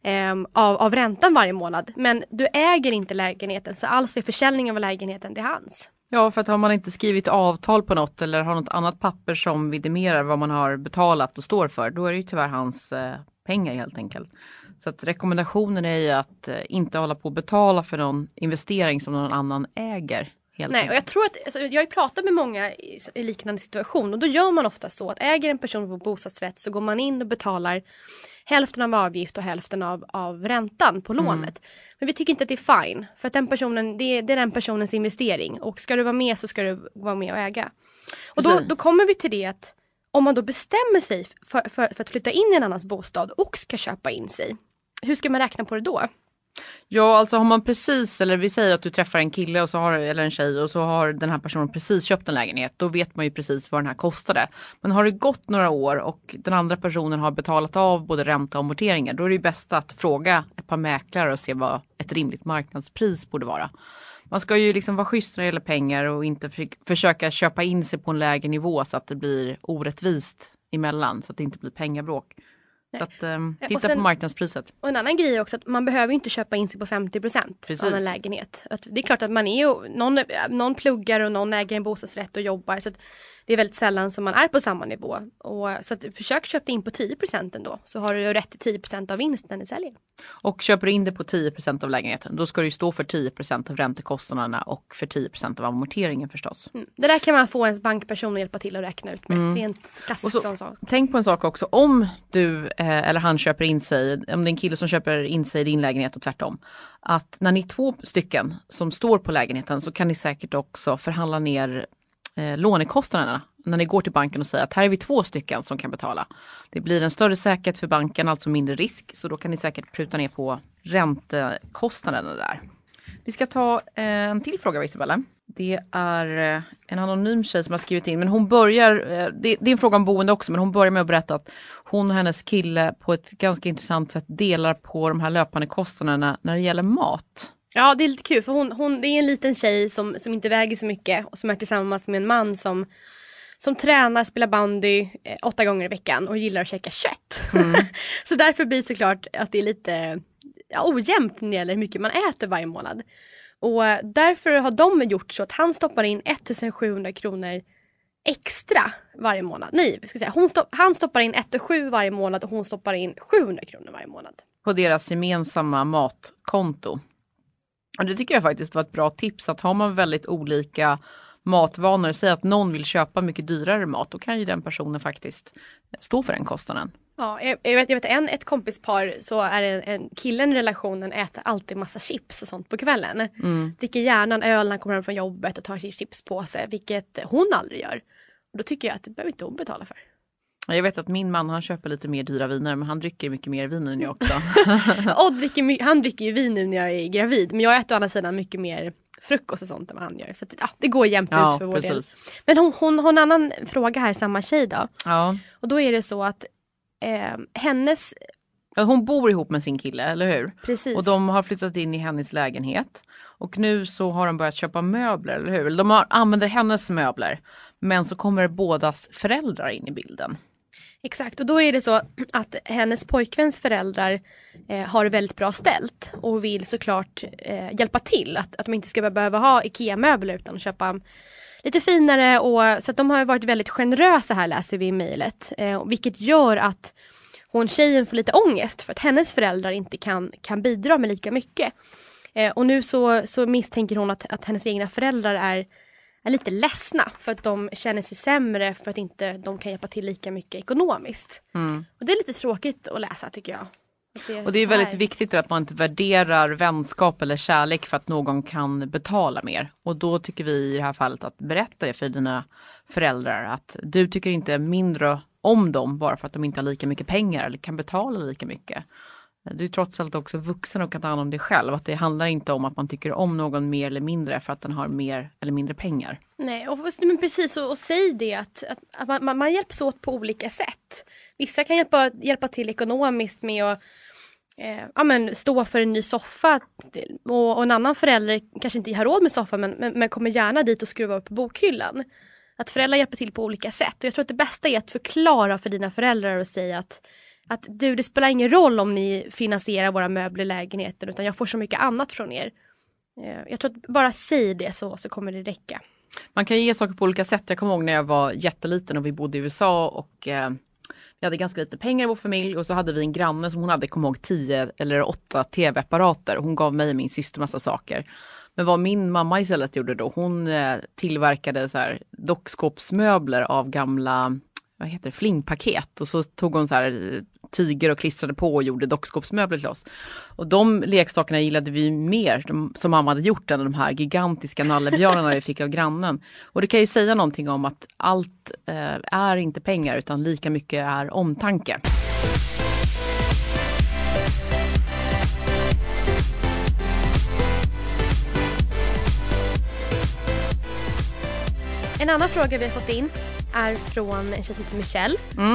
av räntan varje månad. Men du äger inte lägenheten så alltså är försäljningen av lägenheten det hans. Ja, för att har man inte skrivit avtal på något eller har något annat papper som vidimerar vad man har betalat och står för, då är det ju tyvärr hans pengar helt enkelt. Så att rekommendationen är ju att inte hålla på att betala för någon investering som någon annan äger. Nej, och jag tror att, alltså, jag har ju pratat med många i liknande situation och då gör man ofta så att äger en person på bostadsrätt så går man in och betalar hälften av avgift och hälften av räntan på lånet. Men vi tycker inte att det är fine för att den personen, det är den personens investering och ska du vara med så ska du vara med och äga. Och då kommer vi till det att om man då bestämmer sig för att flytta in i en annans bostad och ska köpa in sig, hur ska man räkna på det då? Ja, alltså har man precis, eller vi säger att du träffar en kille och så har, eller en tjej och så har den här personen precis köpt en lägenhet. Då vet man ju precis vad den här kostade. Men har det gått några år och den andra personen har betalat av både ränta och amorteringar, då är det ju bäst att fråga ett par mäklare och se vad ett rimligt marknadspris borde vara. Man ska ju liksom vara schysst när det gäller pengar och inte försöka köpa in sig på en lägre nivå så att det blir orättvist emellan, så att det inte blir pengabråk. Så att, titta på marknadspriset. Och en annan grej är också att man behöver inte köpa in sig på 50% av en lägenhet. Att det är klart att man är ju, någon pluggar och någon äger en bostadsrätt och jobbar. Så att det är väldigt sällan som man är på samma nivå. Och, så att försök köpa in på 10% ändå. Så har du rätt till 10% av vinsten när ni säljer. Och köper du in det på 10% av lägenheten, då ska du ju stå för 10% av räntekostnaderna och för 10% av amorteringen förstås. Det där kan man få ens bankperson att hjälpa till att räkna ut med. Det är en klassisk sån sak. Tänk på en sak också, om du eller han köper in sig, om det är en kille som köper in sig i din lägenhet och tvärtom, att när ni är 2 stycken som står på lägenheten så kan ni säkert också förhandla ner lånekostnaderna när ni går till banken och säger att här är vi 2 stycken som kan betala. Det blir en större säkerhet för banken, alltså mindre risk, så då kan ni säkert pruta ner på räntekostnaderna där. Vi ska ta en till fråga, Isabella. Det är en anonym tjej som har skrivit in, men hon börjar, det är en fråga om boende också, men hon börjar med att berätta att hon och hennes kille på ett ganska intressant sätt delar på de här löpande kostnaderna när det gäller mat. Ja, det är lite kul för hon det är en liten tjej som inte väger så mycket och som är tillsammans med en man som tränar, spelar bandy 8 gånger i veckan och gillar att käka kött. Så därför blir det såklart att det är lite ojämnt när det gäller hur mycket man äter varje månad. Och därför har de gjort så att han stoppar in 1700 kronor extra varje månad. Nej, ska säga. Han stoppar in 1,7 varje månad och hon stoppar in 700 kronor varje månad. På deras gemensamma matkonto. Och det tycker jag faktiskt var ett bra tips, att har man väldigt olika matvanor, säg att någon vill köpa mycket dyrare mat, då kan ju den personen faktiskt stå för den kostnaden. Ja, jag vet ett kompispar så är en killen i relationen äter alltid massa chips och sånt på kvällen. Dricker gärna en öl när han kommer hem från jobbet och tar chips på sig, vilket hon aldrig gör. Och då tycker jag att det behöver inte hon betala för. Jag vet att min man, han köper lite mer dyra viner, men han dricker mycket mer vin än jag också. Han dricker ju vin nu när jag är gravid, men jag äter å andra sidan mycket mer frukost och sånt än vad han gör. Så att, det går jämnt ut för vår del. Men hon har en annan fråga här, samma tjej då. Ja. Och då är det så att hennes... Hon bor ihop med sin kille, eller hur? Precis. Och de har flyttat in i hennes lägenhet. Och nu så har de börjat köpa möbler, eller hur? De använder hennes möbler. Men så kommer bådas föräldrar in i bilden. Exakt, och då är det så att hennes pojkväns föräldrar har det väldigt bra ställt. Och vill såklart hjälpa till. Att man inte ska behöva ha IKEA-möbler utan köpa lite finare. Så att de har varit väldigt generösa här, läser vi i mejlet. Vilket gör att tjejen får lite ångest för att hennes föräldrar inte kan bidra med lika mycket. Och nu så misstänker hon att hennes egna föräldrar är lite ledsna för att de känner sig sämre för att inte de kan hjälpa till lika mycket ekonomiskt. Och det är lite tråkigt att läsa, tycker jag. Och det är väldigt viktigt att man inte värderar vänskap eller kärlek för att någon kan betala mer. Och då tycker vi i det här fallet att berätta det för dina föräldrar att du tycker inte mindre om dem bara för att de inte har lika mycket pengar eller kan betala lika mycket. Du är trots allt också vuxen och kan ta hand om dig själv. Att det handlar inte om att man tycker om någon mer eller mindre för att den har mer eller mindre pengar. Nej, men precis, och säg det att man hjälps åt på olika sätt. Vissa kan hjälpa till ekonomiskt med att stå för en ny soffa, och en annan förälder kanske inte har råd med soffa men kommer gärna dit och skruva upp bokhyllan. Att föräldrar hjälper till på olika sätt, och jag tror att det bästa är att förklara för dina föräldrar och säga att det spelar ingen roll om ni finansierar våra möbler i lägenheten, utan jag får så mycket annat från er. Jag tror att bara säg det så kommer det räcka. Man kan ge saker på olika sätt. Jag kommer ihåg när jag var jätteliten och vi bodde i USA och vi hade ganska lite pengar i vår familj, och så hade vi en granne som hon hade, kom ihåg, 10 eller 8 tv-apparater. Hon gav mig och min syster massa saker. Men vad min mamma istället gjorde då, hon tillverkade så här dockskåpsmöbler av gamla flingpaket, och så tog hon så här tyger och klistrade på och gjorde dockskåpsmöbler till oss. Och de leksakerna gillade vi mer, som mamma hade gjort, än de här gigantiska nallebjörnarna vi fick av grannen. Och det kan ju säga någonting om att allt är inte pengar, utan lika mycket är omtanke. En annan fråga vi har fått in är från en tjej som heter Michelle.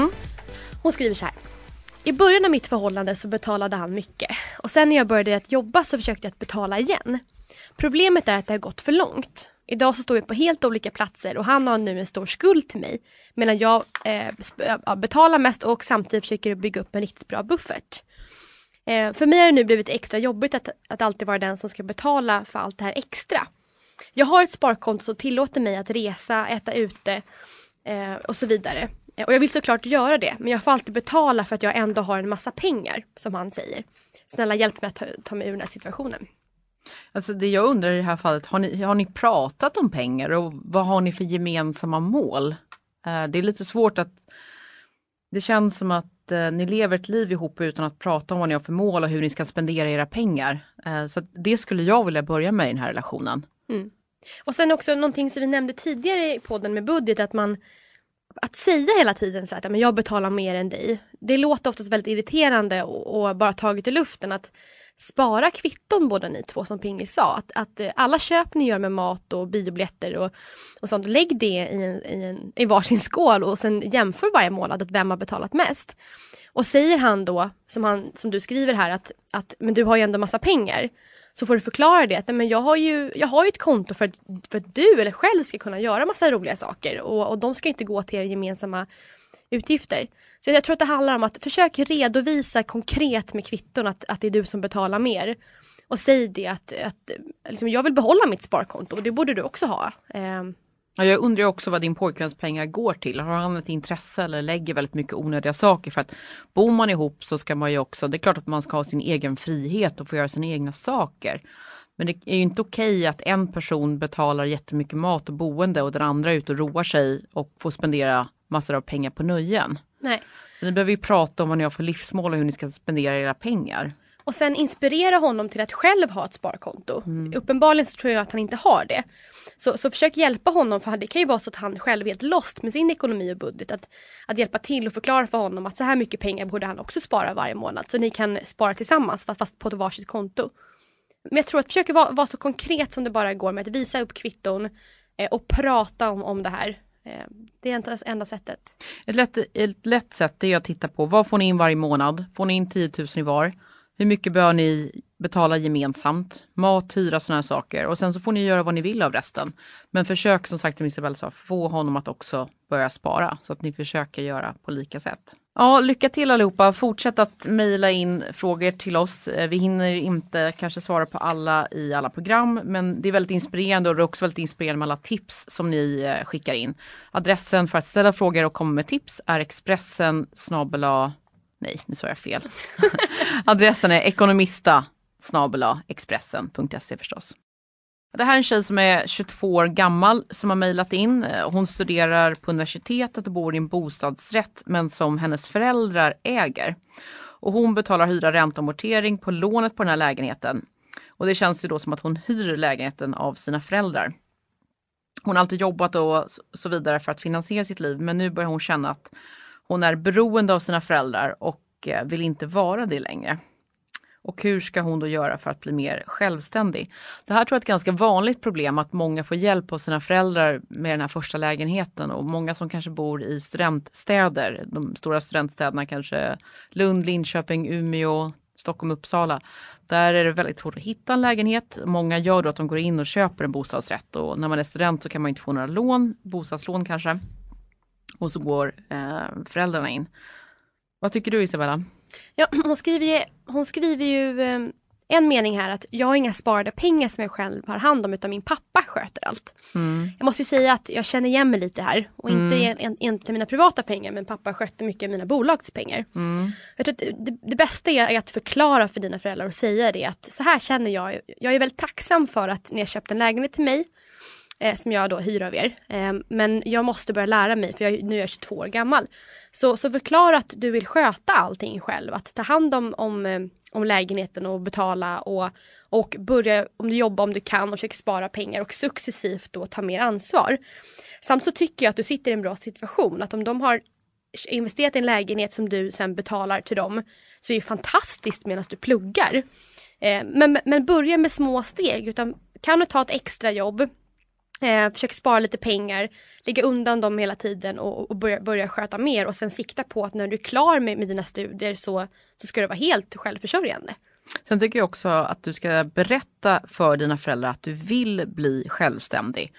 Hon skriver så här: i början av mitt förhållande så betalade han mycket. Och sen när jag började att jobba så försökte jag att betala igen. Problemet är att det har gått för långt. Idag så står vi på helt olika platser och han har nu en stor skuld till mig. Medan jag betalar mest och samtidigt försöker bygga upp en riktigt bra buffert. För mig har det nu blivit extra jobbigt att alltid vara den som ska betala för allt det här extra. Jag har ett sparkonto som tillåter mig att resa, äta ute och så vidare. Och jag vill såklart göra det, men jag får alltid betala för att jag ändå har en massa pengar, som han säger. Snälla hjälp mig att ta mig ur den här situationen. Alltså det jag undrar i det här fallet, har ni pratat om pengar och vad har ni för gemensamma mål? Det är lite svårt att, det känns som att ni lever ett liv ihop utan att prata om vad ni har för mål och hur ni ska spendera era pengar. Så att det skulle jag vilja börja med i den här relationen. Och sen också någonting som vi nämnde tidigare i podden med budget, att säga hela tiden så att men jag betalar mer än dig. Det låter oftast väldigt irriterande och bara taget i luften. Att spara kvitton båda ni två, som Pingli sa. Att alla köp ni gör med mat och biobiljetter och sånt, lägg det i varsin skål och sen jämför varje månad att vem har betalat mest. Och säger han då, som du skriver här, att men du har ju ändå massa pengar. Så får du förklara det. Att, men jag har ju ett konto för att du eller själv ska kunna göra massa roliga saker. Och de ska inte gå till era gemensamma utgifter. Så jag tror att det handlar om att försöka redovisa konkret med kvitton att det är du som betalar mer. Och säg det att liksom, jag vill behålla mitt sparkonto. Och det borde du också ha. Ja, jag undrar också vad din pojkväns pengar går till. Har han ett intresse eller lägger väldigt mycket onödiga saker? För att bor man ihop så ska man ju också, det är klart att man ska ha sin egen frihet och få göra sina egna saker. Men det är ju inte okej att en person betalar jättemycket mat och boende och den andra är ute och roar sig och får spendera massor av pengar på nöjen. Nej. Så ni behöver ju prata om vad ni har för livsmål och hur ni ska spendera era pengar. Och sen inspirera honom till att själv ha ett sparkonto. Uppenbarligen så tror jag att han inte har det. Så försök hjälpa honom, för det kan ju vara så att han själv är helt lost med sin ekonomi och budget. Att hjälpa till och förklara för honom att så här mycket pengar borde han också spara varje månad. Så ni kan spara tillsammans fast på ett varsitt konto. Men jag tror att försöka vara så konkret som det bara går med att visa upp kvitton och prata om det här. Det är inte det enda sättet. Ett lätt sätt är att titta på vad får ni in varje månad? Får ni in 10 000 i var? Hur mycket bör ni betala gemensamt? Mat, hyra, sådana här saker. Och sen så får ni göra vad ni vill av resten. Men försök, som sagt, som Isabel sa, få honom att också börja spara. Så att ni försöker göra på lika sätt. Ja, lycka till allihopa. Fortsätt att mejla in frågor till oss. Vi hinner inte kanske svara på alla i alla program. Men det är väldigt inspirerande, och det är också väldigt inspirerande med alla tips som ni skickar in. Adressen för att ställa frågor och komma med tips är Expressen / Nej, nu sa jag fel. Adressen är ekonomista@expressen.se förstås. Det här är en tjej som är 22 år gammal som har mejlat in. Hon studerar på universitetet och bor i en bostadsrätt men som hennes föräldrar äger. Och hon betalar hyra, ränta och amortering på lånet på den här lägenheten. Och det känns ju då som att hon hyr lägenheten av sina föräldrar. Hon har alltid jobbat och så vidare för att finansiera sitt liv. Men nu börjar hon känna att hon är beroende av sina föräldrar och vill inte vara det längre. Och hur ska hon då göra för att bli mer självständig? Det här tror jag är ett ganska vanligt problem, att många får hjälp av sina föräldrar med den här första lägenheten. Och många som kanske bor i studentstäder, de stora studentstäderna kanske Lund, Linköping, Umeå, Stockholm, Uppsala. Där är det väldigt svårt att hitta en lägenhet. Många gör då att de går in och köper en bostadsrätt. Och när man är student så kan man inte få några lån, bostadslån kanske. Och så går föräldrarna in. Vad tycker du, Isabella? Ja, hon skriver ju en mening här att jag har inga sparade pengar som jag själv har hand om, utan min pappa sköter allt. Jag måste ju säga att jag känner igen mig lite här och inte mina privata pengar, men pappa sköter mycket av mina bolagspengar. Jag tror att det bästa är att förklara för dina föräldrar och säga det, att så här känner jag. Jag är väldigt tacksam för att ni har köpt en lägenhet till mig som jag då hyr av er. Men jag måste börja lära mig, för nu är jag 22 år gammal. Så förklara att du vill sköta allting själv. Att ta hand om lägenheten och betala och börja, om du jobbar om du kan, och försöka spara pengar och successivt då ta mer ansvar. Samt så tycker jag att du sitter i en bra situation. Att om de har investerat i en lägenhet som du sen betalar till dem, så är det fantastiskt medan du pluggar. Men börja med små steg. Utan kan du ta ett extra jobb, försöka spara lite pengar, lägga undan dem hela tiden och börja sköta mer, och sen sikta på att när du är klar med dina studier så ska du vara helt självförsörjande. Sen tycker jag också att du ska berätta för dina föräldrar att du vill bli självständig.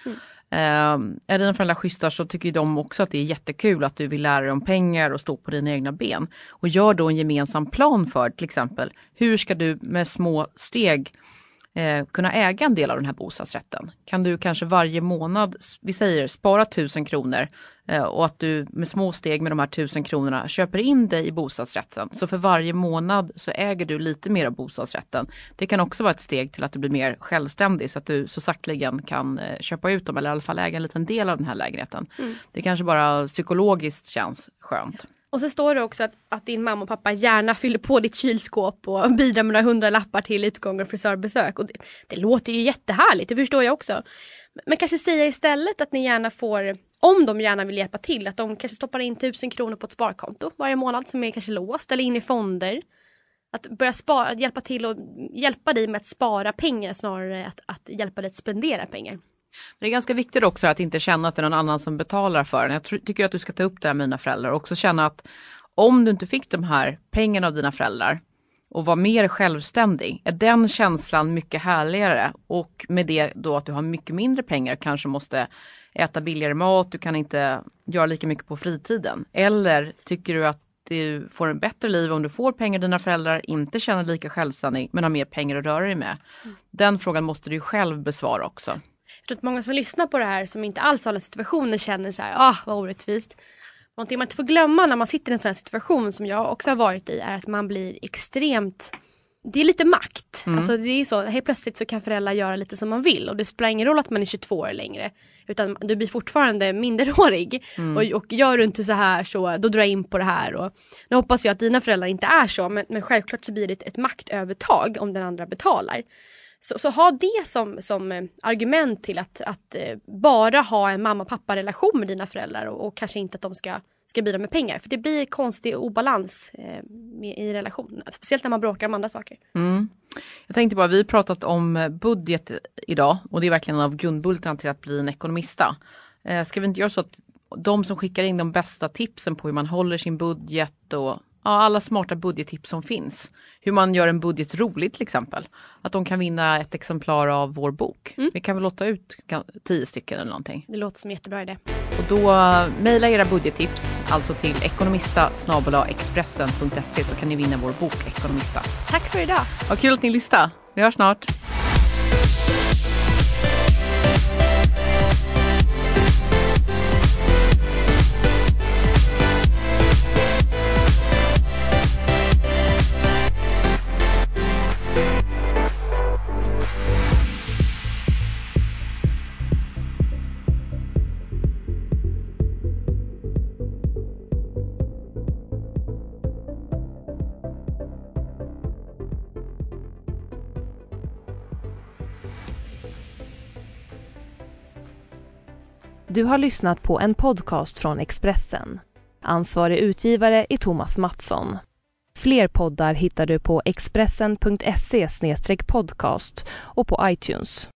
Är dina föräldrar schyssta, så tycker de också att det är jättekul att du vill lära dig om pengar och stå på dina egna ben. Och gör då en gemensam plan för, till exempel, hur ska du med små steg kunna äga en del av den här bostadsrätten. Kan du kanske varje månad, vi säger, spara 1000 kronor och att du med små steg med de här 1000 kronorna köper in dig i bostadsrätten. Så för varje månad så äger du lite mer av bostadsrätten. Det kan också vara ett steg till att du blir mer självständig, så att du så sakteligen kan köpa ut dem, eller i alla fall äga en liten del av den här lägenheten. Det kanske bara psykologiskt känns skönt. Och så står det också att din mamma och pappa gärna fyller på ditt kylskåp och bidrar med några 100 lappar till utgång och frisörbesök. Och det låter ju jättehärligt, det förstår jag också. Men kanske säga istället att ni gärna får, om de gärna vill hjälpa till, att de kanske stoppar in 1000 kronor på ett sparkonto varje månad som är kanske låst, eller in i fonder. Att börja spara, att hjälpa till och hjälpa dig med att spara pengar snarare att hjälpa dig att spendera pengar. Det är ganska viktigt också att inte känna att det är någon annan som betalar för den. Jag tycker att du ska ta upp det här med dina föräldrar och också känna att om du inte fick de här pengarna av dina föräldrar och var mer självständig, är den känslan mycket härligare, och med det då att du har mycket mindre pengar, kanske måste äta billigare mat, du kan inte göra lika mycket på fritiden. Eller tycker du att du får en bättre liv om du får pengar av dina föräldrar, inte känner lika självständig men har mer pengar att röra dig med? Den frågan måste du ju själv besvara också. Jag tror att många som lyssnar på det här som inte alls har den situationen känner så här, vad orättvist. Någonting man inte får glömma när man sitter i en sån här situation som jag också har varit i, är att man blir extremt, det är lite makt. Alltså det är ju så, helt plötsligt så kan föräldrar göra lite som man vill, och det spelar ingen roll att man är 22 år längre, utan du blir fortfarande minderårig. Och gör du inte så här, så då drar jag in på det här. Och nu hoppas jag att dina föräldrar inte är så, men självklart så blir det ett maktövertag om den andra betalar. Så ha det som argument till att bara ha en mamma-pappa-relation med dina föräldrar, och kanske inte att de ska bidra med pengar. För det blir konstig obalans i relationen. Speciellt när man bråkar om andra saker. Jag tänkte bara, vi har pratat om budget idag, och det är verkligen en av grundbultarna till att bli en ekonomista. Ska vi inte göra så att de som skickar in de bästa tipsen på hur man håller sin budget och alla smarta budgettips som finns. Hur man gör en budget rolig till exempel. Att de kan vinna ett exemplar av vår bok. Vi kan väl låta ut 10 stycken eller någonting. Det låter som en jättebra idé. Och då mejla era budgettips alltså till ekonomista@expressen.se, så kan ni vinna vår bok Ekonomista. Tack för idag. Vad kul att ni lyssnade. Vi hörs snart. Du har lyssnat på en podcast från Expressen. Ansvarig utgivare är Thomas Mattsson. Fler poddar hittar du på expressen.se/podcast och på iTunes.